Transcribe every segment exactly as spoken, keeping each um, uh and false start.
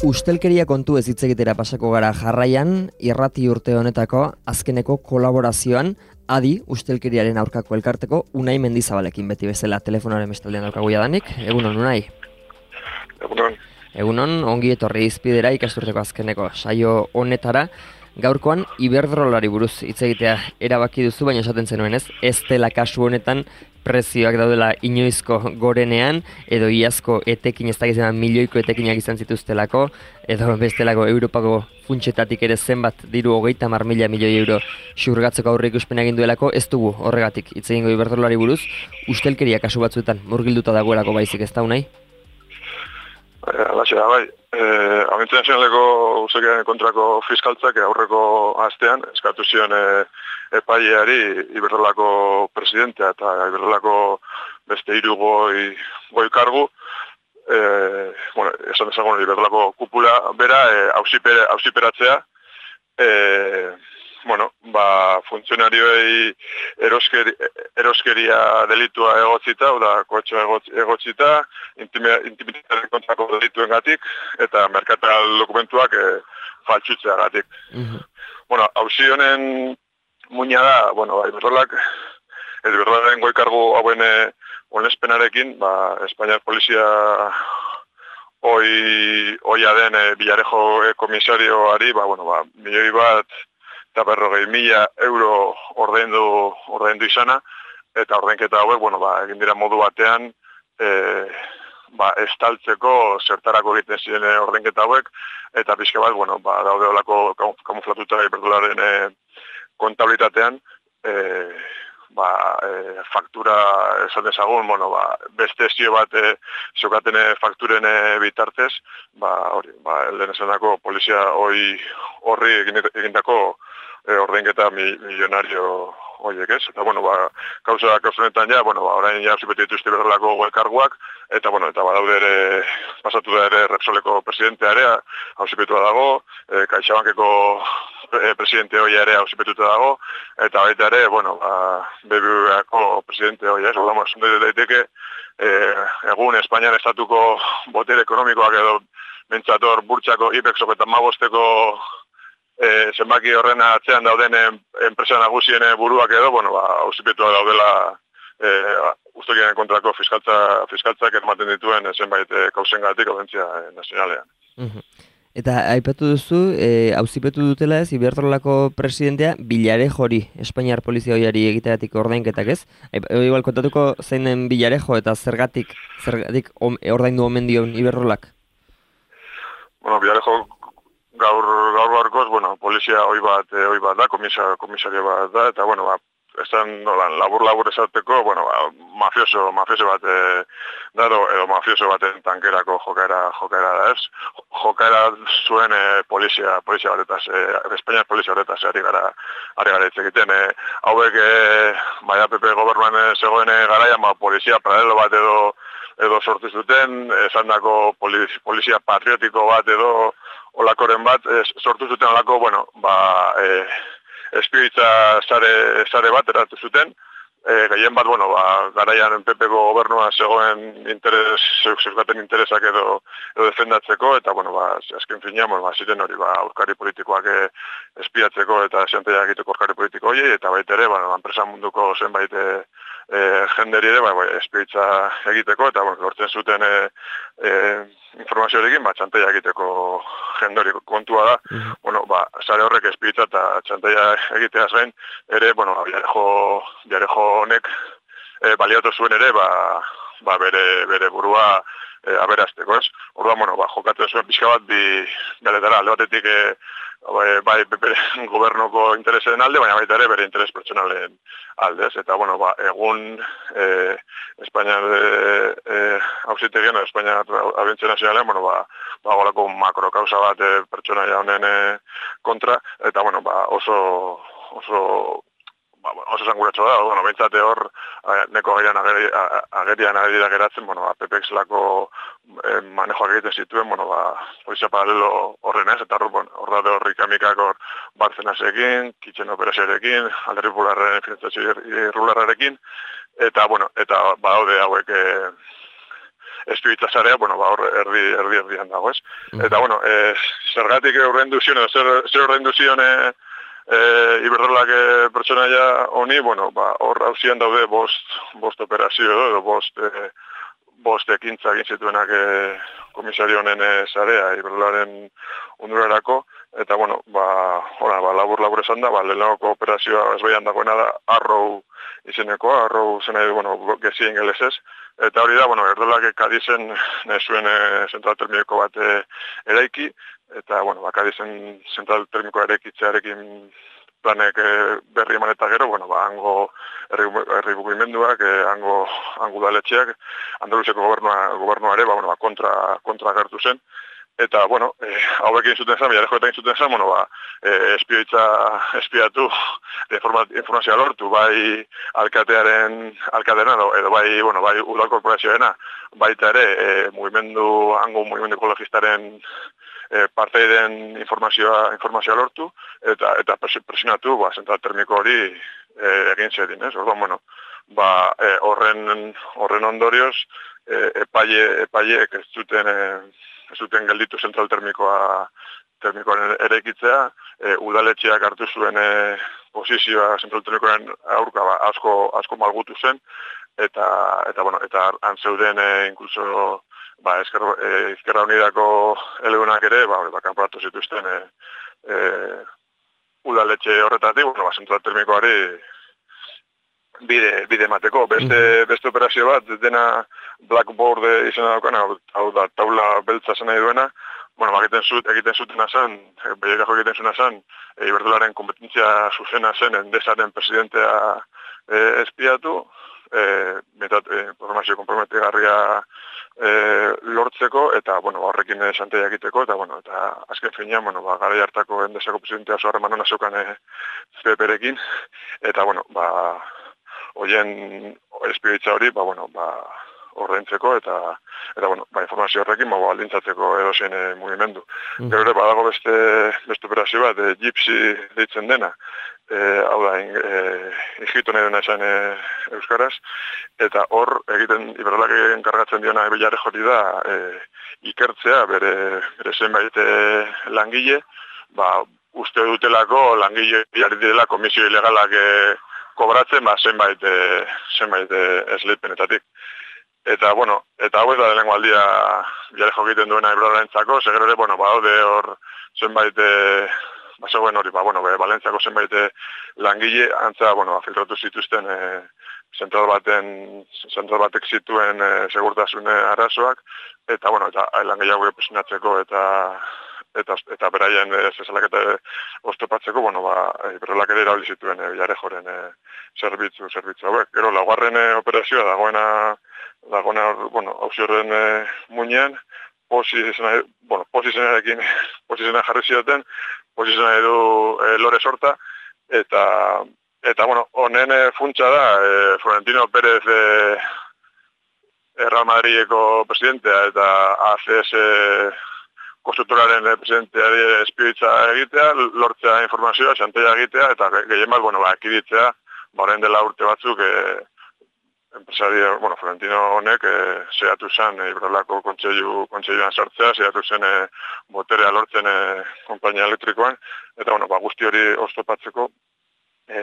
Ustelkeria kontu ez hitz egitera pasako gara jarraian, irrati urte honetako azkeneko kolaborazioan, adi ustelkeriaren aurkako elkarteko Unai Mendizabalekin beti bezala telefonoaren bestaldean daukagu jadanik. Egunon, Unai? Egunon. Egunon, ongi etorri izpidera ikasturteko azkeneko saio honetara. Gaurkoan Iberdrolari buruz hitz egitea erabaki duzu, baina esaten zenuen ez, ez dela kasu honetan prezioak daudela inoizko gorenean, edo iazko etekin, ez dakizena milioiko etekinak izan zituztelako, edo bestelako Europako funtsetatik ere zenbat diru hogeita hamar mila milioi euro xurgatzeko aurre ikuspena egin duelako, ez dugu horregatik hitz egingo Iberdrolari buruz, ustelkeria kasu batzuetan murgilduta dagoelako baizik, ez da, Unai? Alaxe da, bai. Eh, Audientzia Nazionaleko ustelkeriaren kontrako fiskaltzak aurreko astean eskatu zion eh, epaileari Iberdrolako presidentea eta Iberdrolako beste hiru goi, goi kargu, eh, bueno, esan dezagun Iberdrolako kupula bera eh, auzipere, auziperatzea, eh, bueno, ba, funtzionarioei eroskeri, eroskeria delitua egotzita, oda, koetxoa egotzita, intimitatearen kontrako delituen gatik, eta merkatal dokumentuak e, faltsutzea gatik. Mm-hmm. Bueno, hauzi honen muina da, bueno, ba, Iberdrolak, Iberdrolaren goikargu hauen onespenarekin, ba, Espainiar polizia hoi, hoia den e, Villarejo e, komisarioari, ba, bueno, ba, milioi bat, eta berrogei mila euro ordaindu ordaindu izana, eta ordainketa hauek, bueno, ba, egin dira modu batean, e, ba, estaltzeko zertarako egiten ziren ordainketa hauek, eta pixka bat, bueno, ba, daude olako kamuflatuta Iberdrolaren e, kontabilitatean, e, ba, e, faktura esan dezagun, bueno, ba, beste zio bat e, zokaten fakturen e, bitartez, ba, hori, ba, elden esanako polizia hoi horri egindako E, ordainketa mi, milionario horiek ez. Eta, bueno, ba, kausa, kausa honetan ja, bueno, ba, orain ja auzipetu dituzte Iberdrolako goelkarguak, eta, bueno, eta badaude ere, pasatu da ere Repsoleko presidentea ere, auzipetua dago, e, CaixaBankeko e, presidente hoia ere auzipetuta dago, eta baita ere, bueno, ba, B B V-ako presidente hoia ez, odamo, esan daiteke, e, egun Espainian estatuko botere ekonomikoak edo bentsator burtsako IBEXok eta Mabosteko E, zenbaki horren atzean dauden enpresa nagusien buruak edo, bueno, ba, auzipetua daudela e, ustelkeriaren kontrako fiskaltza, fiskaltzak ematen dituen zenbait e, kausengatik Audientzia Nazionalean. Uh-huh. Eta aipatu duzu, e, auzipetu dutela ez, Iberdrolako presidentea Villarejori, Espainiar polizia hoiari egiteatik ordainketak ez? Igual kontatuko zein den Villarejo eta zergatik, zergatik om, ordaindu omen dion Iberdrolak? Bueno, Villarejo gaur gaur gaurkoz, bueno, polizia hoi bat, eh, hoi bat da, komisa, komisario bat da, eta, bueno, ba, esan nolan, labur-labur esateko, bueno, ba, mafioso, mafioso bat eh, daro, edo mafioso baten tankerako jokaera, jokaera da ez. Jokaera zuen eh, polizia, polizia batetaz, eh, Espainiar polizia batetaz, ari gara, ari gara hitz egiten. Eh, hauek, eh, baina P P gobernuan eh, zegoen eh, garaian, ba, polizia paralelo bat edo, edo sortu zuten, esandako polizia, polizia patriotiko bat edo, olakoren bat, e, sortu zuten olako, bueno, ba, e, espiritza sare, sare bat eratu zuten, e, gehien bat, bueno, ba, garaian P P-ko gobernua zegoen interes, zeuskaten interesak edo, edo defendatzeko, eta, bueno, ba, azken finean, bueno, ba, ziren hori, ba, aurkari politikoak e, espiatzeko eta esanteia egiteko aurkari politiko hori, eta baita ere, bueno, enpresa munduko zenbait e, e, jenderi ere, ba, ba, espiritza egiteko, eta, bueno, lortzen zuten e, e, informazioarekin, ba, txanteia egiteko jendori kontua da, mm-hmm. Bueno, ba, sare horrek espiritza eta txanteia egiteaz gain, ere, bueno, Villarejo, Villarejo honek e, baliatu zuen ere, ba, ba bere, bere burua e, aberazteko, ez? Orduan, bueno, ba, jokatzen zuen pixka bat, bi, beletara, alde batetik, e, bai, bere gobernuko interesen alde, baina baita ere bere interes pertsonalen aldez. Eta, bueno, ba, egun e, Espainiar e, auzitegien, Espainiar Audientzia Nazionalean, bueno, ba, ba, golako makrokausa bat e, pertsonaia honen e, kontra, eta, bueno, ba, oso, oso, ba, oso zanguratxo da, bueno, behintzate hor, neko agerian ageri, agerian agerian geratzen, bueno, ba, P P X-lako e, manejoak egiten zituen, bueno, ba, polizia paralelo horren ez, eta hor, bueno, hor da horrik amikak hor Barcenasekin, Kitchen Operazioarekin, Alderdi Popularraren finantzazio irrularrarekin, eta, bueno, eta badaude hauek e, espioitza zarea, bueno, ba, hor erdi, erdi, erdian dago, ez? Eta, bueno, e, zergatik horrendu zion, edo zer, zer horrendu zion e, e, Iberdrolak e, pertsonaia honi, bueno, ba, hor hauzian daude bost, bost operazio, edo bost, e, bost ekintza egin zituenak e, komisario honen e, zarea, Iberdrolaren undurarako, eta, bueno, ba, ora, ba, labur-labur esan da, ba, lehenoko operazioa ezbaian dagoena da, Arrow izenekoa, Arrow zena edo, bueno, gezi ingelesez, eta hori da, bueno, Iberdrolak Kadizen nahi zuen e, zentral termiko bat e, eraiki, eta, bueno, ba, Kadizen zentral termikoa eraikitzearekin planek e, berri eman eta gero, bueno, ba, hango herri, herri bukimenduak, e, hango, hango udaletxeak, Andaluziako gobernua, gobernuare, ba, bueno, ba, kontra, kontra gertu zen. Eta, bueno, eh, hauek egin zuten zen, Villarejo egin zuten zen, bueno, ba, eh, espioitza, espiatu, informazioa lortu, bai alkatearen, alkatearen, edo bai, bueno, bai udal korporazioena, baita ere, eh, mugimendu, hango mugimendu ekologistaren eh, parteiden informazioa, informazioa lortu, eta eta presionatu, ba, zentral termiko hori eh, egin zedin, ez? Orduan, bueno, ba, eh, horren, horren ondorioz, eh, epaile, epaileek ez zuten... Eh, ez duten gelditu zentral termikoa termikoaren eraikitzea, e, udaletxeak hartu zuen e, posizioa zentral termikoaren aurka ba, asko asko malgutu zen, eta eta bueno, eta han zeuden e, inkluso ba Ezkerra e, Ezkerra Unidako eleunak ere, ba, ba kanporatu zituzten e, e, udaletxe horretatik, bueno, ba zentral termikoari bide bide emateko. Beste beste operazio bat dena Blackboard izena daukana, hau da taula beltza zen nahi duena. Bueno, ba, egiten zut egiten zutena zen, Villarejo egiten zutena zen, e, Iberdrolaren kompetentzia zuzena zen Endesaren presidentea e, espiatu, eh metat e, informazio konprometigarria e, lortzeko eta bueno, horrekin santea egiteko eta bueno, eta azken finean, bueno, ba garai hartako Endesako presidentea oso harreman ona zeukan e, P P-rekin eta bueno, ba hoien espioitza hori, ba, bueno, ba, ordaintzeko eta, eta bueno, ba, informazio horrekin, ba, aldintzatzeko edozein e, mugimendu. Mm. Gero ere, badago beste, beste operazio bat, e, Gypsy deitzen dena, e, hau da, e, Egipto nahi duena esan e, Euskaraz, eta hor, egiten, Iberdrolak enkargatzen diona Villarejo hori da, e, ikertzea, bere, bere zenbait e, langile, ba, uste dutelako langile jari direla komisio ilegalak e, kobratzen, ba, zenbait, e, zenbait e, esleipenetatik. Eta, bueno, eta hau ez da lehenengo aldia Villarejo egiten duena Iberdrolarentzako, segero ere, bueno, ba, hor zenbait, e, ba, zegoen hori, ba, bueno, be, Valentziako zenbait e, langile, antza, bueno, filtratu zituzten e, zentral baten, zentral batek zituen e, segurtasune arazoak, eta, bueno, eta langile hau presionatzeko eta eta eta beraien zesalaketa oztopatzeko, bueno, ba, Iberdrolak ere erabili zituen e, Villarejoren e, zerbitzu, zerbitzu hauek. Gero, laugarren e, operazioa dagoena, dagoena, bueno, hauzi horren e, muinean, posizena, bueno, posizenarekin, posizena jarri zioten, posizena edu e, lore sorta, eta, eta bueno, honen e, funtsa da, e, Florentino Pérez e, Real Madrideko presidentea, eta A C S konstruktoraren presidenteari espioitza egitea, lortzea informazioa, xantea egitea, eta gehien bat, bueno, ba, ekiditzea, ba, orain dela urte batzuk, e, enpresari, bueno, Florentino honek, e, zehatu zen, e, Iberdrolako kontseilu, kontseiluan sartzea, zehatu zen, e, boterea lortzen e, konpainia elektrikoan, eta, bueno, ba, guzti hori oztopatzeko, e,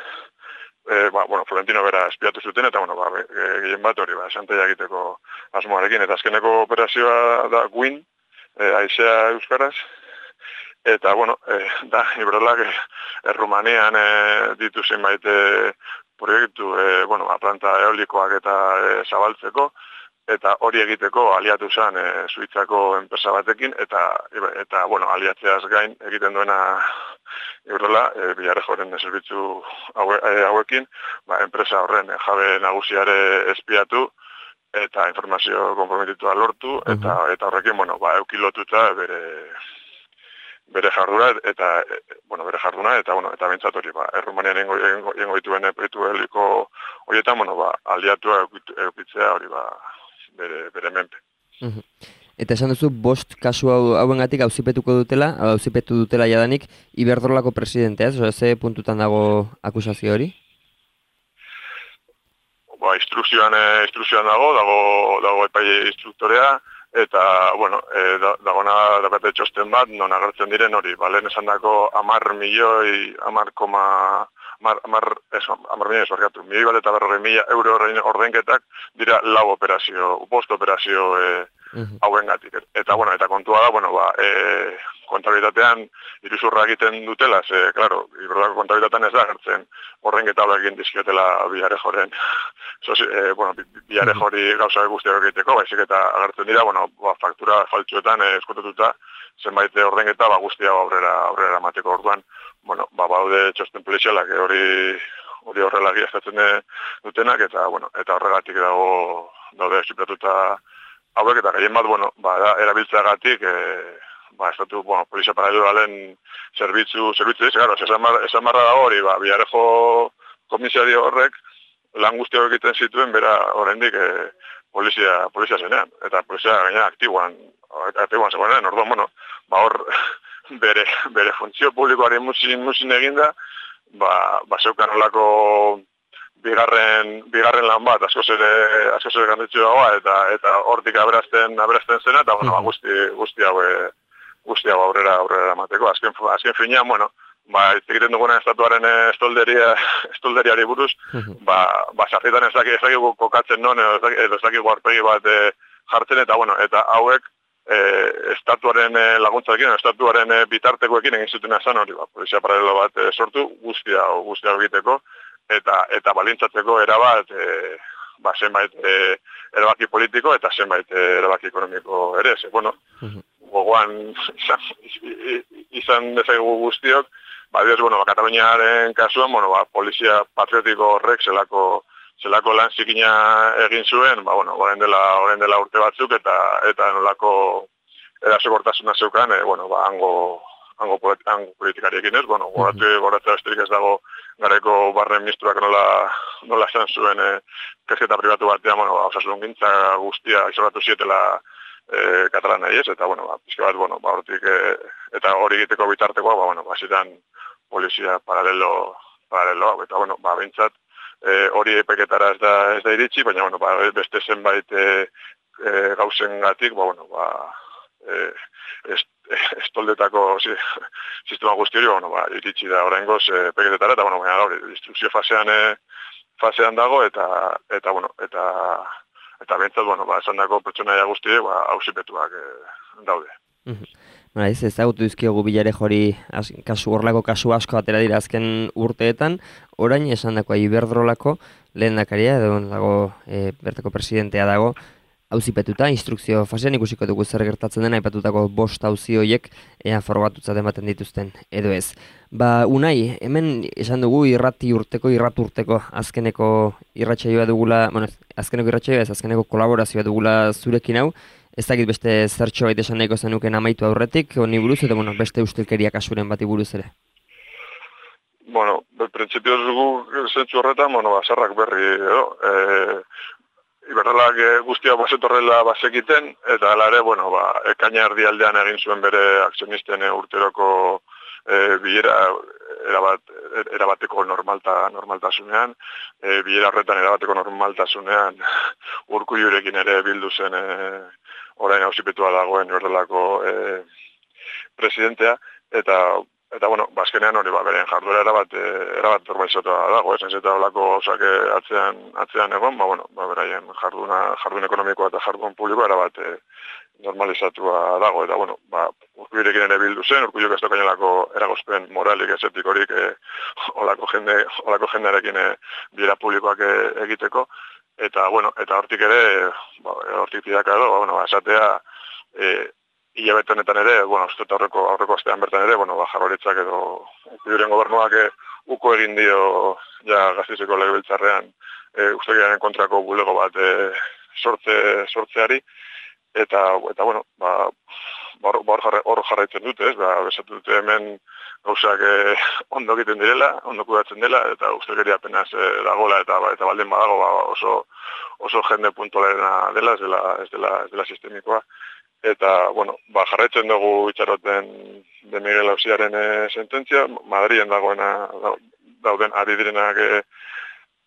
e, ba, bueno, Florentino bera espiatu zuten, eta, bueno, ba, gehien bat hori, ba, xantea egiteko asmoarekin, eta azkeneko operazioa da Gwin, E, aizea euskaraz, eta, bueno, e, da, Iberdrolak e, e, Rumanian e, ditu zenbait e, proiektu, e, bueno, planta eolikoak eta e, zabaltzeko, eta hori egiteko aliatu zen e, Suitzako enpresa batekin, eta, eta bueno, aliatzeaz gain egiten duena Iberdrola, e, Villarejoren zerbitzu haue, e, hauekin, ba, enpresa horren e, jabe nagusiare espiatu, eta informazio konprometitua lortu, eta uh-huh. eta horrekin, bueno, ba, eukilotuta bere bere jarduna, eta, bueno, bere jarduna, eta, bueno, eta bintzat hori, ba, Errumanian ingo dituen proiektu heliko horietan, bueno, ba, aliatua eukitzea hori, ba, bere, bere menpe. Uh-huh. Eta esan duzu, bost kasu hau, hauengatik auzipetuko dutela, auzipetu dutela jadanik, Iberdrolako presidentea, ez? Ze puntutan dago akusazio hori? ba, instrukzioan, e, instrukzioan dago, dago, dago epai instruktorea, eta, bueno, e, da, dagona dakate txosten bat, non agertzen diren hori, ba, lehen esan dako amar milioi, amar koma, amar, amar, eso, amar milioi esbarkatu, milioi bat eta berrogei mila euro ordenketak dira lau operazio, bost operazio e, hauen gatik. Eta, bueno, eta kontua da, bueno, ba, e, kontabilitatean iruzurra egiten dutela, ze, klaro, iberdako kontabilitatean ez da gertzen ordenketa hori egin dizkiotela bilarejoren, e, bueno, bilarejori gauza guztiak egiteko, baizik eta agertzen dira, bueno, ba, faktura faltsuetan e, eskutututa, zenbait ordenketa ba, guztia aurrera, aurrera mateko orduan, bueno, ba, baude txosten polizialak hori hori horrela giaztatzen dutenak, eta, bueno, eta horregatik dago daude esipatuta hauek, eta gehien bat, bueno, ba, erabiltzeagatik, e, ba, estatu, bueno, polizia paralelalen zerbitzu, zerbitzu diz, claro, esan, mar, esan marra dago hori, ba, Bilarejo komisario horrek, lan guztiak egiten zituen, bera, oraindik e, polizia, polizia zenean, eta polizia gaina aktiboan, aktiboan zegoenean, orduan, bueno, ba, hor, bere, bere funtzio publikoari musin, musin eginda, ba, ba, zeukan olako bigarren, bigarren lan bat, askoz ere, askoz ere ganditzu dagoa, eta, eta hortik aberazten, aberazten zena, eta, bueno, ba, guzti, guzti hau, guzti hau aurrera, aurrera mateko. Azken, azken finean, bueno, ba, egiten duguna estatuaren estolderia, estolderiari buruz, ba, ba, sarritan ez dakik, ez dakik kokatzen non, edo ez dakik aurpegi bat e, jartzen, eta, bueno, eta hauek, e, estatuaren laguntzarekin, estatuaren bitartekoekin egin zuten esan hori, ba, polizia paralelo bat e, sortu, guztia, guztia egiteko, eta eta balintzatzeko erabat e, ba, zenbait e, erabaki politiko eta zenbait e, erabaki ekonomiko ere, ze, bueno, gogoan izan, izan dezakegu guztiok, ba, dios, bueno, ba, Kataluniaren kasuan, bueno, ba, polizia patriotiko horrek zelako, zelako lan zikina egin zuen, ba, bueno, orain dela, orain dela urte batzuk, eta eta nolako erasokortasuna zeukan, e, bueno, ba, hango, hango, hango politikariekin ez, bueno, goratu, goratzea besterik ez dago gareko barren ministruak nola, nola esan zuen e, kezketa pribatu batean, bueno, ba, osasun gintza guztia izoratu zietela e, katalanai ez, eta, bueno, ba, pizke bat, bueno, ba, hortik, e, eta hori egiteko bitartekoa, ba, bueno, basitan polizia paralelo, paralelo, eta, bueno, ba, bintzat, e, hori epeketara ez da, ez da iritsi, baina, bueno, ba, beste zenbait e, e, gauzen gatik, ba, bueno, ba, e, ez, estoldetako si, sistema guzti hori, bueno, ba, iritsi da oraingoz e, peketetara, eta, bueno, baina, hori, instrukzio fasean, e, fasean dago, eta, eta, bueno, eta, eta bentsat, bueno, ba, esan dago pertsonaia guzti, ba, hausipetuak e, daude. Bara, ez, ezagutu dizkiogu Bilarejori kasu, horlako kasu asko atera dira azken urteetan, orain esan dakoa Iberdrolako lehendakaria, edo dago, e, bertako presidentea dago, auzipetuta, instrukzio fasean ikusiko dugu zer gertatzen dena, aipatutako bost auzi horiek ea forgatutza ematen dituzten, edo ez. Ba, Unai, hemen esan dugu irrati urteko, irrat urteko azkeneko irratsaioa dugula, bueno, azkeneko irratsaioa ez, azkeneko kolaborazioa dugula zurekin hau, ez dakit beste zertxo baita esan nahiko zenuken amaitu aurretik, honi buruz, eta bueno, beste ustelkeria kasuren bati buruz ere. Bueno, printzipioz dugu zentzu horretan, bueno, basarrak berri, edo, e, Iberdrolak guztia bazetorrela bazekiten, eta hala ere, bueno, ba, ekaina erdialdean egin zuen bere akzionisten urteroko e, bilera erabat, erabateko normalta, normaltasunean, e, bilera horretan erabateko normaltasunean Urkullurekin ere bildu zen e, orain auzipetua dagoen Iberdrolako e, presidentea, eta Eta, bueno, bazkenean hori, ba, beren jarduera erabat, erabat normalizatua dago, ez, eta olako gauzak atzean, atzean egon, ba, bueno, ba, beraien jarduna, jardun ekonomikoa eta jardun publikoa erabat e, normalizatua dago, eta, bueno, ba, Urkullurekin ere bildu zen, Urkulluk ez dokainelako eragozpen moralik ez etikorik e, olako, jende, olako jendearekin e, bilera publikoak e, egiteko, eta, bueno, eta hortik ere, ba, hortik tidaka edo, ba, bueno, ba, esatea, e, hilabete honetan ere, bueno, uste aurreko, aurreko astean bertan ere, bueno, ba, Jaurlaritzak edo Urkulluren gobernuak e, uko egin dio ja Gasteizeko legebiltzarrean e, ustelkeriaren kontrako bulego bat e, sortze, sortzeari, eta, eta bueno, ba, hor ba, jarra, jarraitzen dute, ez, ba, besatu dute hemen gauzak e, ondo egiten direla, ondo kudatzen dela, eta ustelkeria apenas e, dagoela, eta, eta baldin badago ba, oso, oso jende puntualena dela, ez dela, ez dela, ez dela sistemikoa. Eta, bueno, ba, jarraitzen dugu itxaroten de Miguel Auziaren e, sententzia, Madrien dagoena dauden ari direnak e,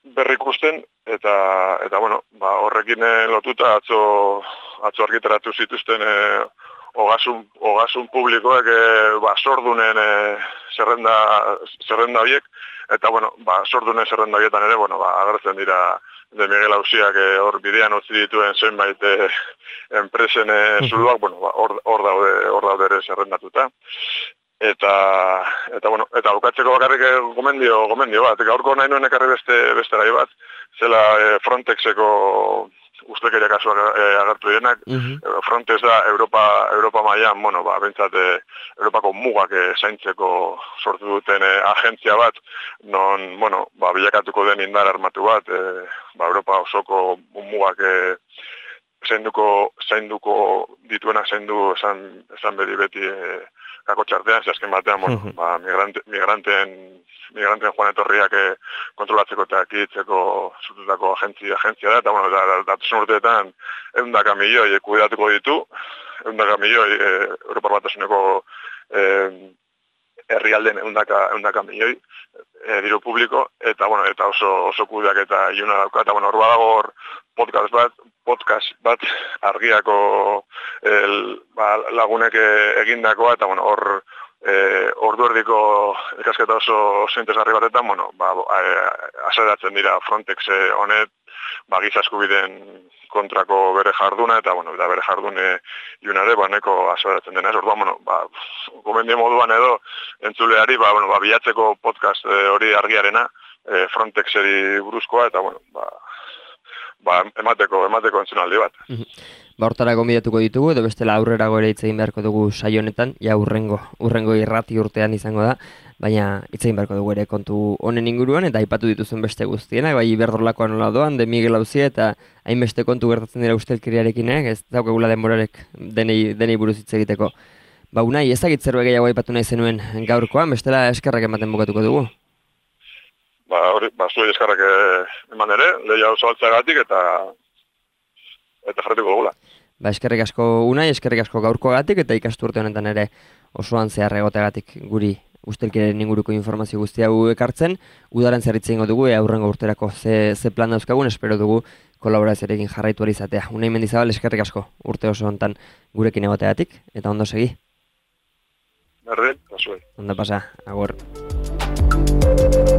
berrikusten, eta, eta bueno, ba, horrekin lotuta atzo, atzo argitaratu zituzten e, ogasun, ogasun publikoek e, ba, sordunen e, zerrenda, zerrenda biek, eta bueno, ba, sordunen zerrenda bietan ere, bueno, ba, agertzen dira de Miguel Auziak e, hor bidean utzi dituen zenbait e, enpresen e, zuluak, bueno, ba, hor, hor daude, hor daude ere zerrendatuta. Eta, eta, bueno, eta bukatzeko bakarrik gomendio, gomendio bat. Gaurko nahi nuen ekarri beste, beste gai bat, zela e, Frontexeko ustekeria kasuak e, agertu direnak. Uh-huh. Frontex da Europa, Europa mailan, bueno, ba, bentsat e, Europako mugak e, zaintzeko sortu duten e, agentzia bat, non, bueno, ba, bilakatuko den indar armatu bat, e, ba, Europa osoko mugak e, zainduko, zainduko dituenak zaindu esan, esan beti beti e, kako txartean, zazken batean, bueno, uh-huh. ba, migrante, migranteen, migranteen joan etorriak eh, kontrolatzeko eta akitzeko zututako agentzia, agentzia da, eta, bueno, da, datuzen urteetan, eundaka milioi kuidatuko ditu, eundaka milioi eh, Europar Batasuneko eh, herrialden eundaka, eundaka milioi eh, diru publiko, eta, bueno, eta oso, oso kudeak eta iluna dauka, eta, bueno, hor badago hor podcast bat, podcast bat argiako el, ba, lagunek egindakoa, eta bueno, hor e, ordu erdiko ikasketa oso, oso interesgarri batetan, bueno, ba, e, azeratzen dira Frontex honet, ba, giza eskubideen kontrako bere jarduna, eta bueno, eta bere jardune iunare, ba, neko azeratzen dena. Orduan, bueno, ba, gomendio moduan edo entzuleari, ba, bueno, ba, bilatzeko podcast e, hori argiarena, e, Frontexeri buruzkoa, eta bueno, ba, ba, emateko, emateko entzunaldi bat. Ba, hortara gonbidatuko ditugu, edo bestela aurrerago ere hitz egin beharko dugu saio honetan, ja urrengo, urrengo irrati urtean izango da, baina hitz egin beharko dugu ere kontu honen inguruan, eta aipatu dituzuen beste guztienak, bai Iberdrolakoa nola doan, de Miguel Auzia, eta hainbeste kontu gertatzen dira ustelkeriarekin, ez daukagula denborarek denei, denei buruz hitz egiteko. Ba, Unai, ezagit zerbait gehiago aipatu nahi zenuen gaurkoan, bestela eskerrak ematen bukatuko dugu. Ba, hori, ba, zuei eskarrak eman ere, lehia oso altzagatik eta eta jarretuko dugula. Ba, eskerrik asko Unai, eskerrik asko gaurkoagatik eta ikasturte honetan ere osoan zehar egoteagatik guri ustelkeriaren inguruko informazio guztia hau ekartzen. Udaren zerritzen ingo dugu, ea aurrengo urterako ze, ze plan dauzkagun, espero dugu kolaborazioarekin jarraitu ari izatea. Unai Mendizabal, eskerrik asko urte oso honetan gurekin egoteagatik, eta ondo segi. Berdin, pasuei. Ondo pasa, agur.